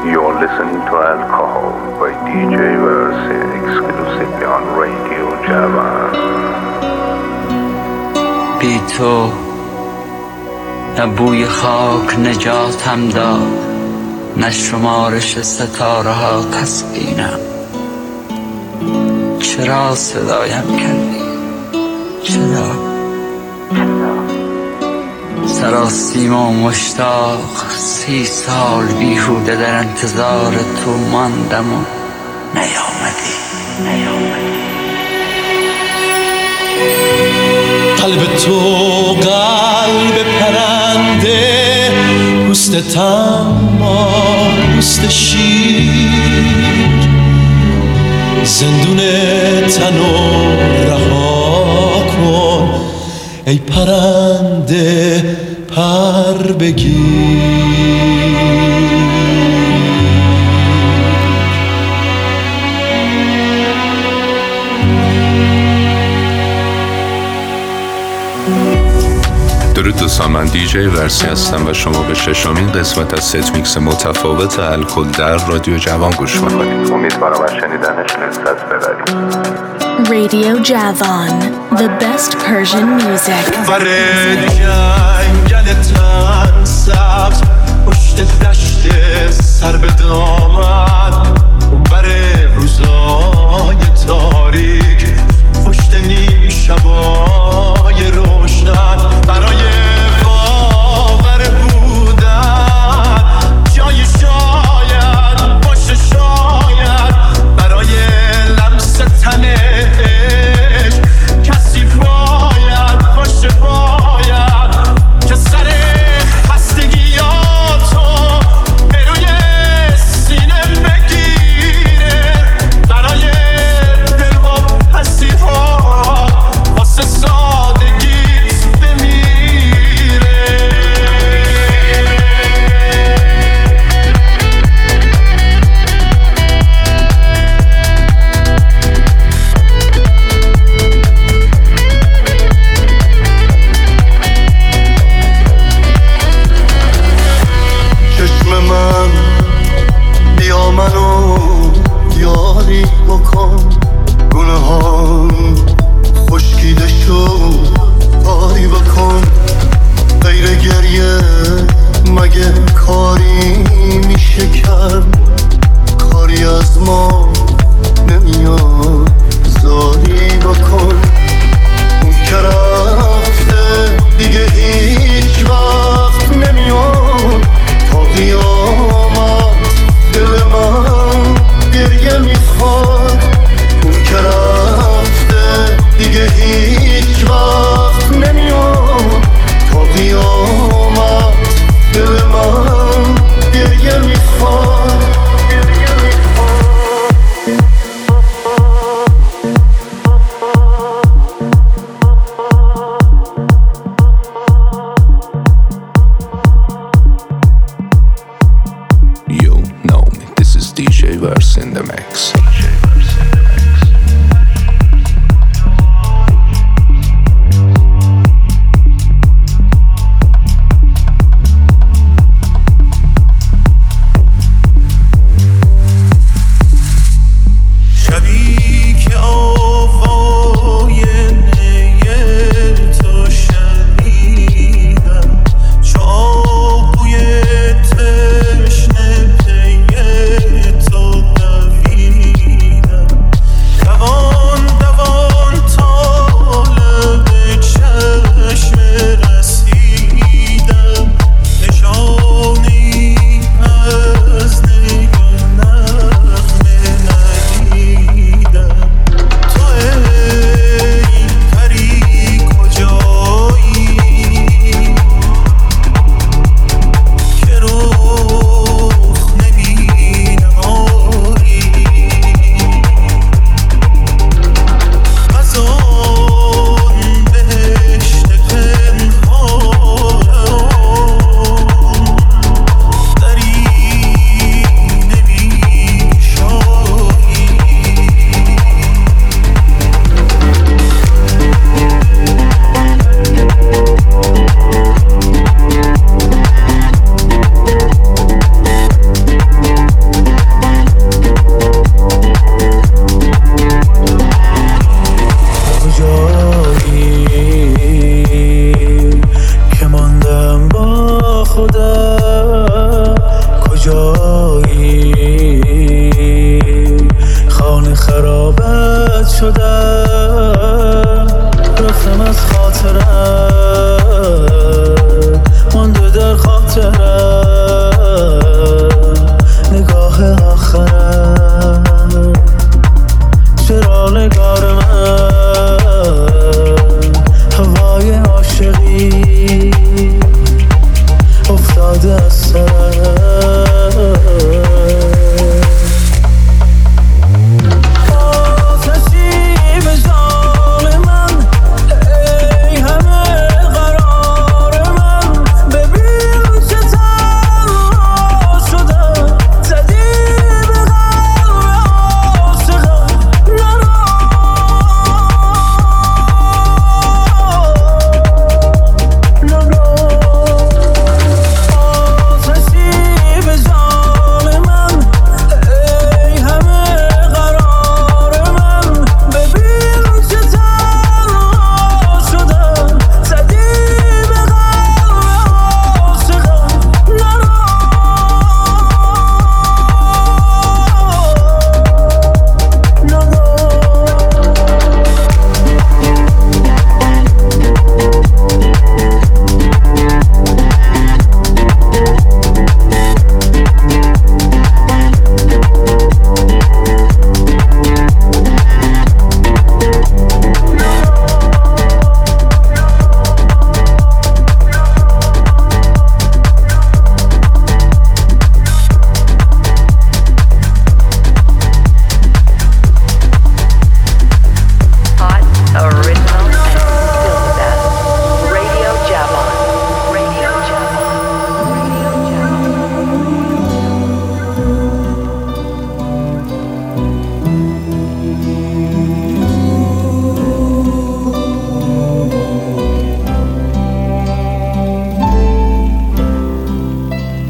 You're listening to Alcohol by DJ Verse exclusively on Radio Javan. بی تو نه بوی خاک نجاتم داد، نه شمارش ستاره ها تسکینم. چرا صدایم کردی؟ چرا؟ سراسیمه و مشتاق 30 سال بیهوده در انتظار تو ماندم و نیامدی. قلب تو قلب پرنده، پوست اما پوست شیر، زندون تنو رها کن ای پرنده پر بگیر. درود دوستان، من دیجی ورسی هستم و شما به 6مین قسمت از ست میکس متفاوت الکل در رادیو جوان گوش میکنید. امیدوارم از شنیدنش لذت ببرید. Radio Javan, the best Persian music. ورد جنگل تن سبز، پشت دشت سر به دامن، بر روزای تاریک، پشت نیم شبای روشن، برای باور بودن جای شاید باشه، شاید برای لمس تنش کسی باید باشه، باید که سر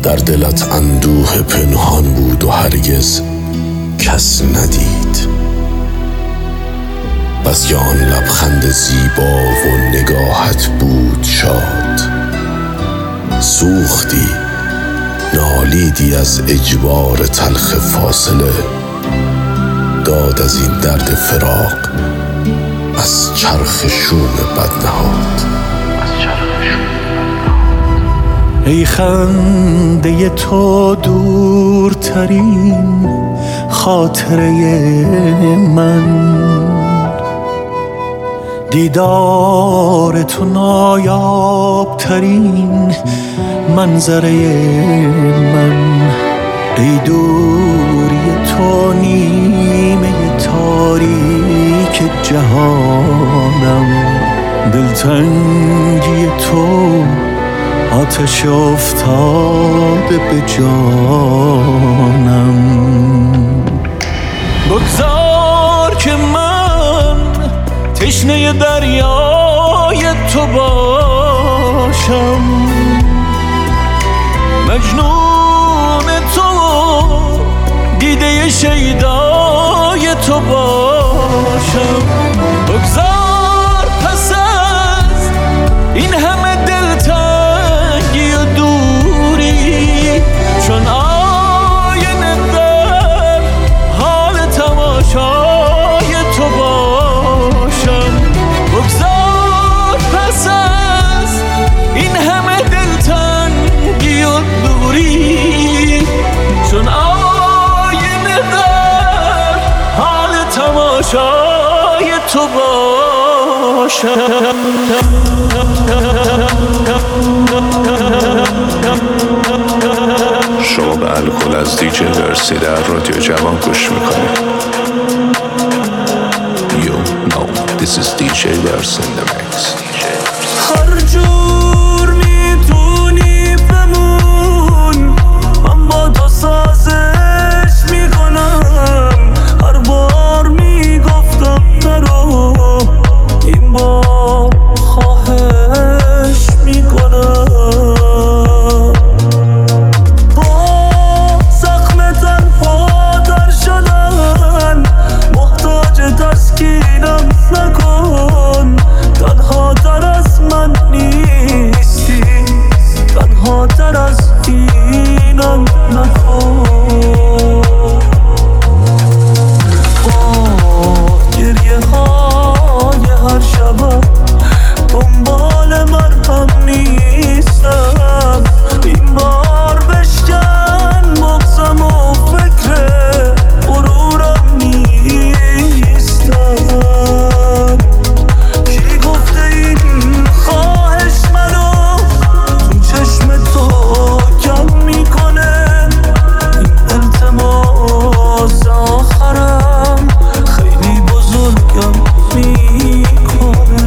در دلت اندوه پنهان بود و هرگز کس ندید. بس که آن لبخند زیبا و نگاهت بود شاد، سوختی نالیدی از اجبار تلخ فاصله، داد از این درد فراق از چرخ شوم بد نهاد. ای خنده تو دورترین خاطره من، دیدار تو نایابترین منظره من. ای دوری تو نیمه تاریک جهانم، دلتنگی تو آتش افتاده به جانم. بگذار که من تشنه دریای تو باشم، مجنون تو دیده شیدای تو باشم. بگذار پس از این همه دلتنگی و دوری، چون آینه در حال تماشای تو باشم. بگذار پس از این همه دلتنگی و دوری، چون آینه در حال تماشای تو باشم. شما به الکل از دیجی ورسی در رادیو جوان گوش میکنید. You know this is DJ Verse in the mix. هر جور میتونی بمون، من با تو سازش میکنم. هر بار میگفتم نرو، این بار خواهش میکنم. با زخم تنها در شدن محتاج تسکینم نکن. تنها تر از من نیستی، تنها تر از اینم نکن. با گریه های هر شبم دنبال مرهم نیستم. این بار بشکن بغضم و فکر غرورم نیستم. کی گفته این خواهش منو تو چشم تو کم میکنه؟ این التماس آخرم خیلی بزرگم میکنه.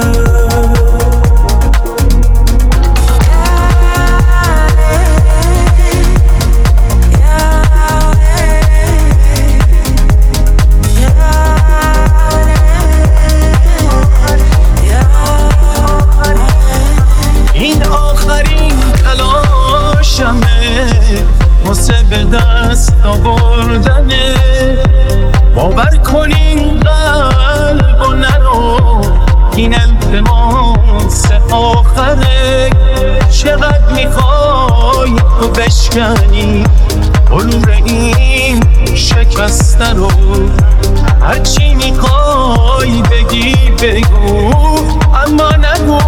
این آخرین تلاشمه واسه به دست آوردنه. باور کنین قلب و نرو، این التماس آخره. چقدر میخوای تو بشکنی بلور این شکسته رو؟ هرچی میخوای بگی بگو، اما نگو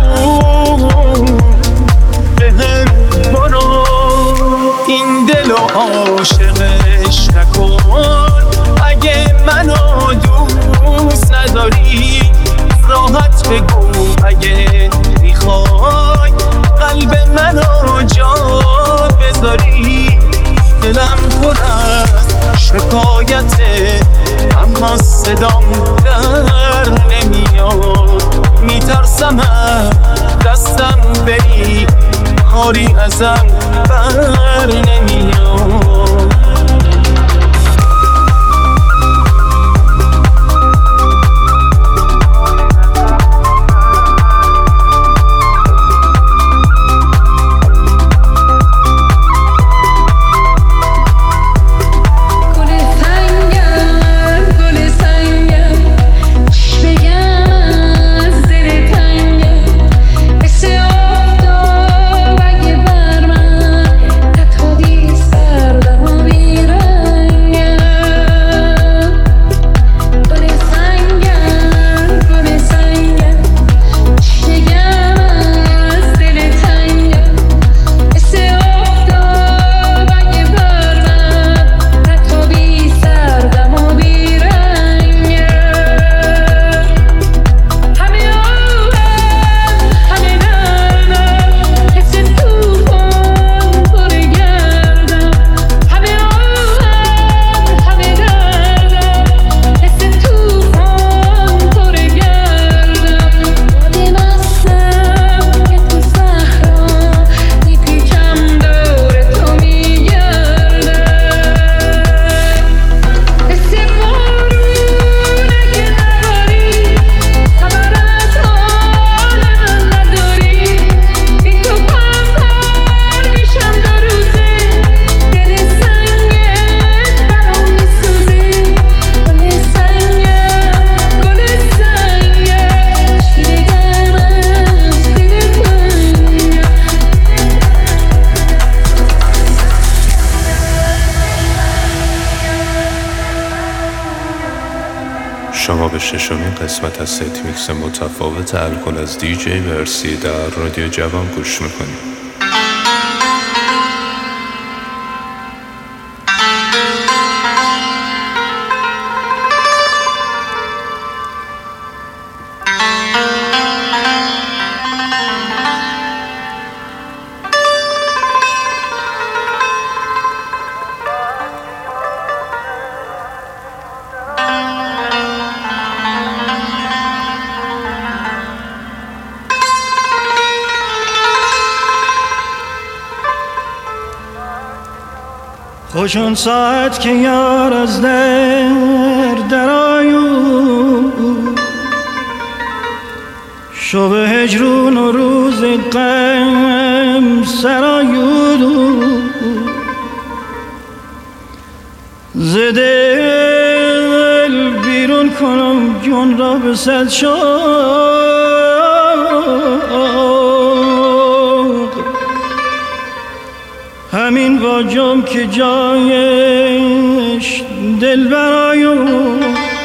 بهم برو. این دل و عاشقش نکن. اگه منو دوست نداری راحت بگو. اگه میخوای قلب منو جا بذاری، دلم پر از شکایته اما صدام در نمیاد. میترسم دستم بری کاری ازم بر نمیاد. شما به ششمین قسمت از ست میکس متفاوت الکل از دیجی ورسی در رادیو جوان گوش میکنید. خوشون ساعت که یار از در آیو شب هجرون و روز غم سرایو ز دل بیرون کنم جون را به صد همین واجم که جایش دل برایم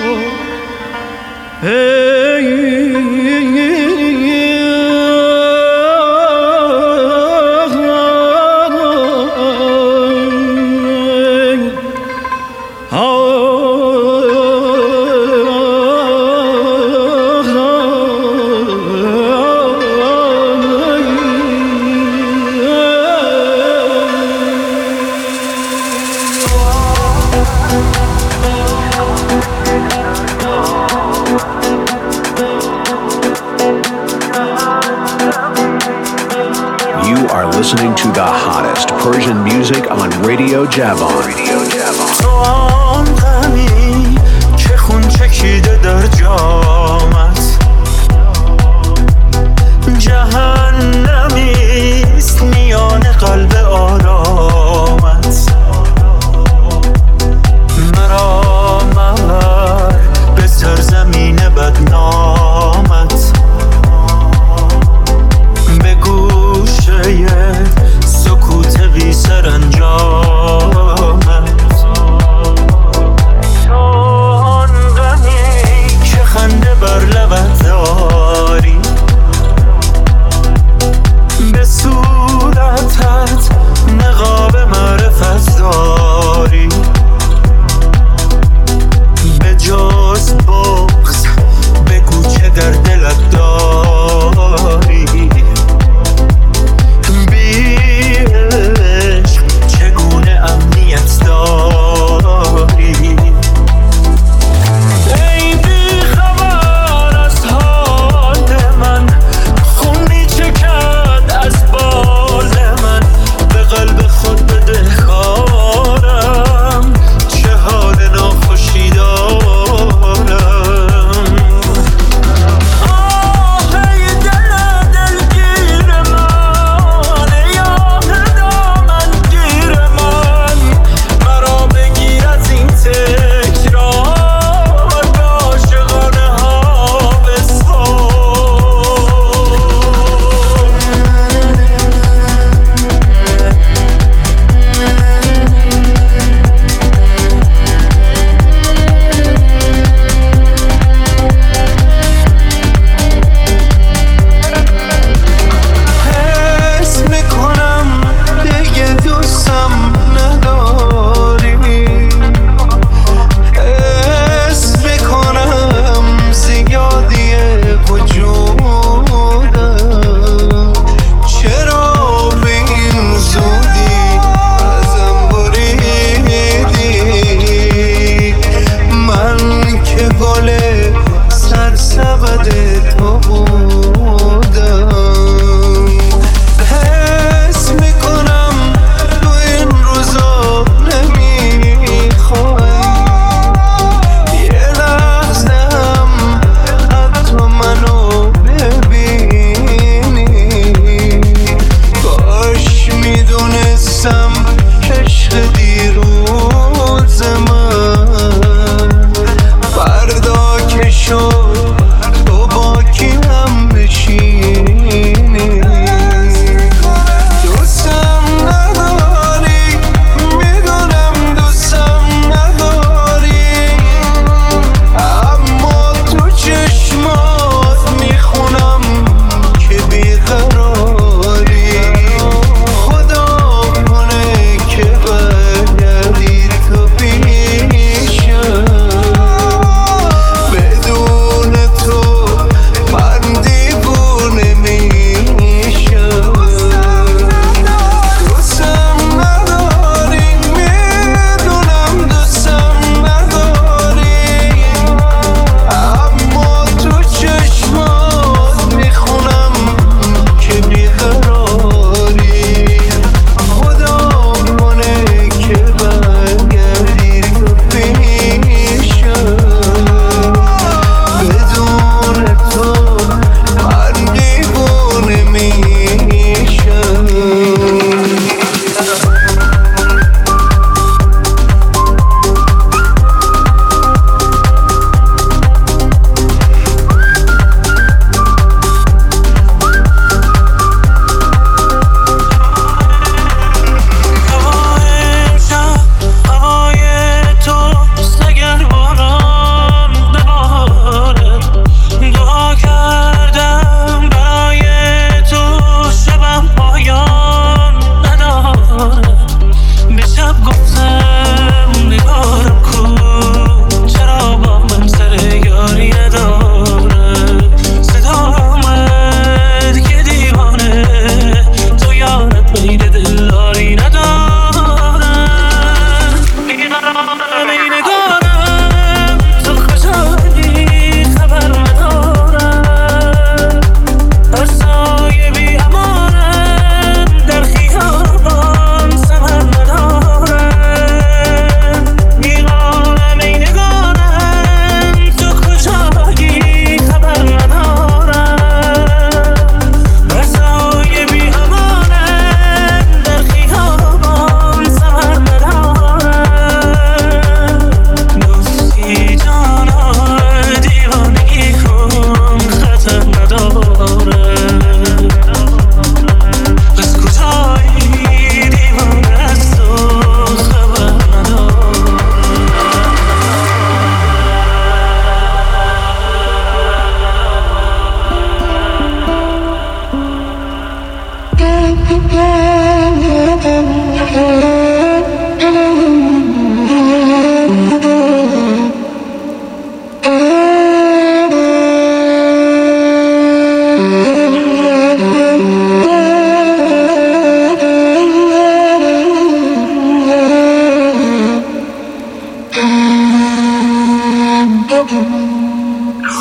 Listening to the hottest Persian music on Radio Javan. تو آن غمی که خون چکیده در جامت جهنمیست میان قلب آرامت مرا مبر به سرزمین بدنامت به گوشه سکوت بی سرانجامت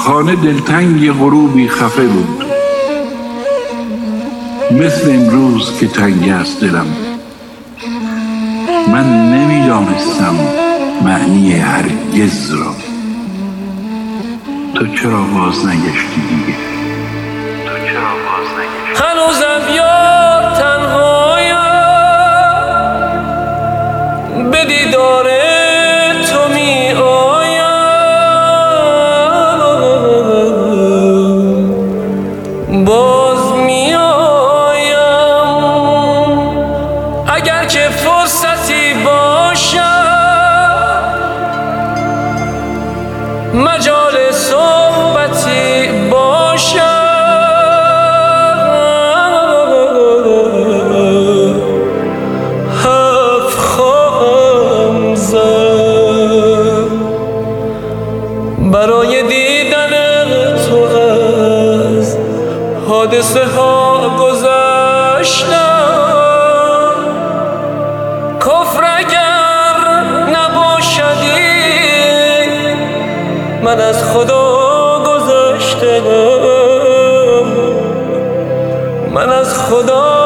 خانه دلتنگ غروبی خفه بود، مثل امروز که تنگ است دلم. من نمیدانستم معنی هرگز را. تو چرا باز نگشتی دیگه؟ هنوزم یار تنهایم، به دیدار تو می آیم، باز می آیم. اگر که فرصتی باشد، مجال صحبتی باشد، برای دیدن تو از حادثه ها گذشتم. کفر اگر نباشدی، من از خدا گذشتم، من از خدا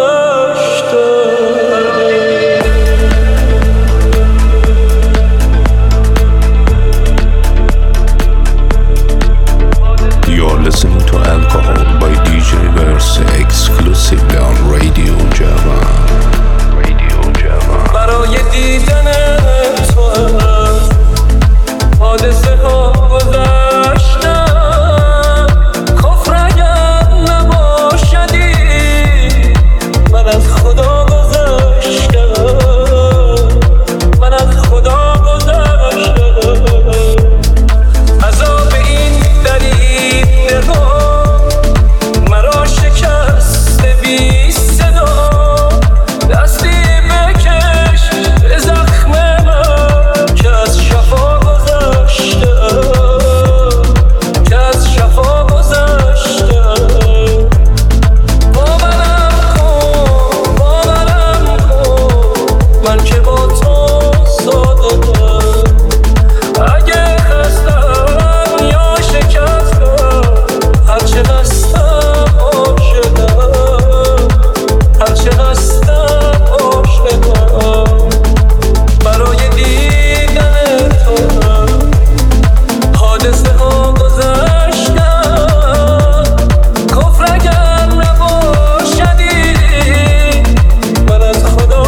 Listening to Alcohol by DJ Verse exclusively on Radio Java. Radio Java. برای دیدن تو حادثه ها گذشتم. کفر اگر نباشدی، من از خدا گذشتم، من از خدا گذشتم. عذاب این دریده مرا شکست بی صدا، دستی بکش به زخم من که از شفا گذشتم، که از شفا گذشتم. باورم کن من که با تو صادقم. اگه خستم یا شکستم، هرچه هستم عاشقم، هرچه هستم عاشقم. برای دیدن تو حادثه ها گذشتم. کفر اگر نباشدی، من از خدا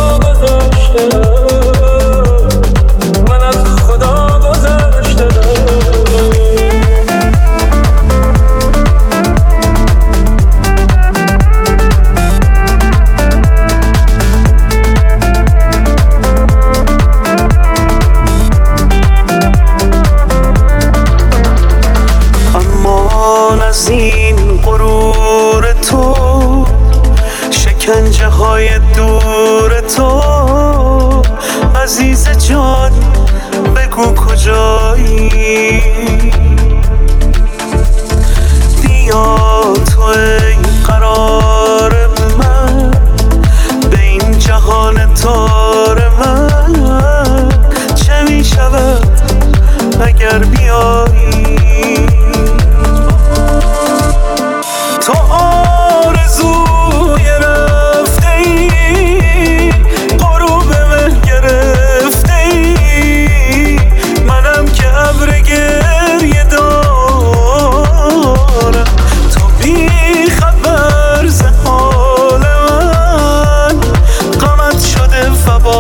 گذشتم، من از خدا گذشتم. امان از این غرور تو، شکنجه های دور تو، عزیز جان بگو کجایی؟ بیا تو ای قرار من، به این جهان تار من. چه می شود اگر بیایی؟ تو آرزوی رفته ای، غروب من گرفته ای، منم که ابر گریه دارم. تو بی خبر ز حال من، غمت شده فبا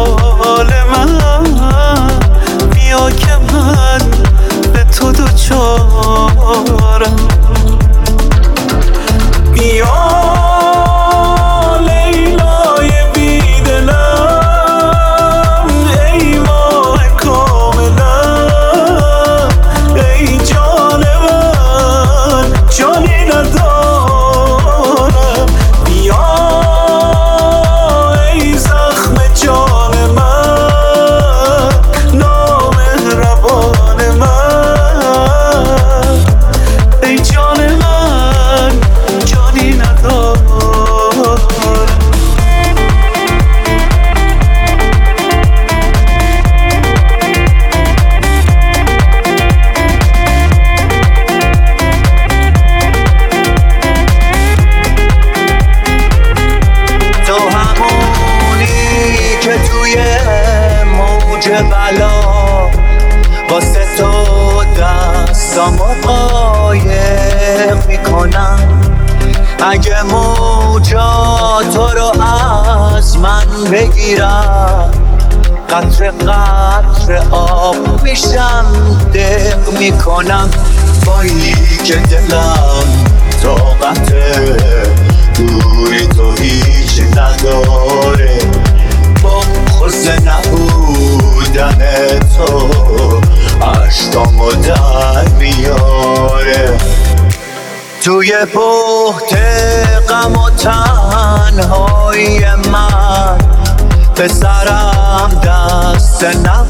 بلا واسه تو دستامو قایق میکنم. اگه موجا تو رو از من بگیرم قطره قطره آب میشم دق میکنم. بایی که دلم طاقته دوری تو هیچ نداره بغض نبودن تو عشقامو در میاره. توی بحت غم و تنهایی من به سرم دست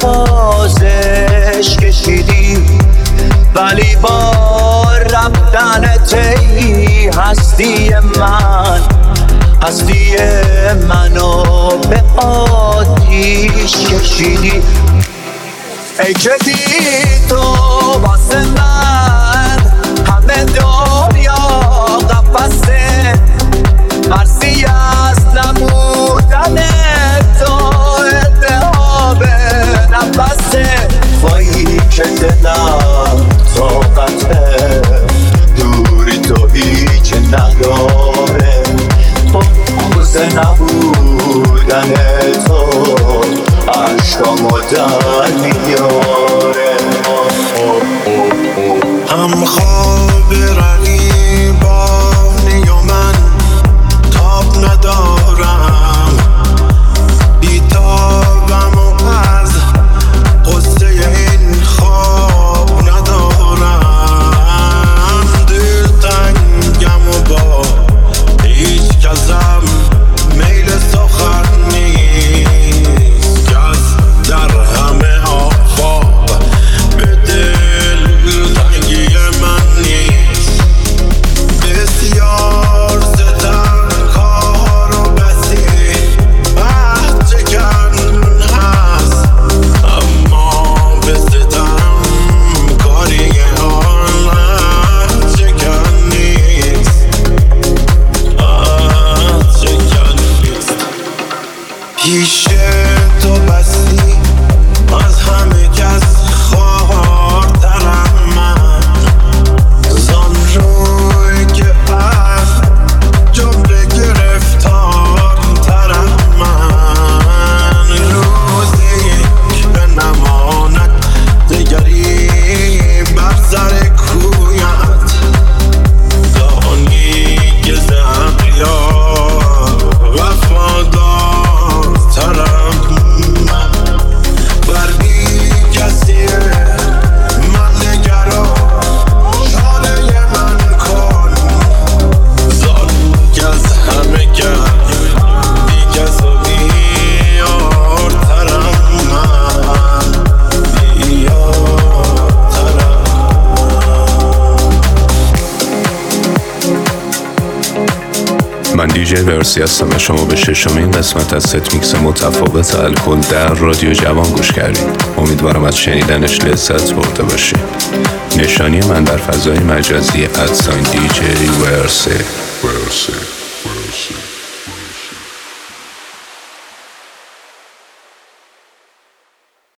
نوازش کشیدی ولی با رفتن تی هستی منو به آتیش کشیدی. ای که بی تو واسه من همه دنیا قفسه مرسی از نبودن تو التهاب نفسه. وایی که دلم طاقته دوری تو هیچ نداره بغض نبودن تو عشقامو در میاره. هم خواب رقیبانی و من تاب ندارم بیتابم و از قصه این خواب ندارم. دل تنگم و با هیچ کسم میل سخن نیست کس در همه آفاق به دل تنگی من نیست. بسیار ستم کار و بسی عهد چکن هست اما به ستم کاری آن عهد چکن نیست. عهد چکن نیست. پیش تو بسی از همه کس خواهرترم من زان روی که از جمله گرفتارترم من. روزی که نماند دگری بر سر کویت دانی که زهریار وفادارترم من. بر بی کسی من نگرا شانه من کن زان که از همه کس بی کس و بیارترم من بیارترم. من دیجی ورسی هستم و شما به ششمین قسمت از ست میکس متفاوت الکل در رادیو جوان گوش کردید. امیدوارم از شنیدنش لذت برده باشید. نشانی من در فضای مجازی @DJ ورسی.